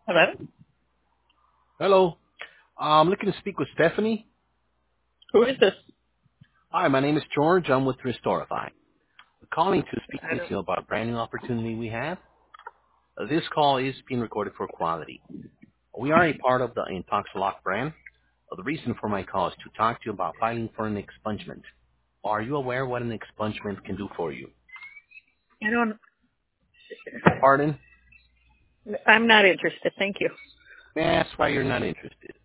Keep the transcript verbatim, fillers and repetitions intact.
Hello? Hello. I'm looking to speak with Stephanie. Who is this? Hi, my name is George. I'm with Restorify. I'm calling to speak I with don't. you about a brand new opportunity we have. Uh, This call is being recorded for quality. We are a part of the IntoxLock brand. Uh, The reason for my call is to talk to you about filing for an expungement. Are you aware what an expungement can do for you? I don't. Pardon? I'm not interested. Thank you. That's why you're not interested.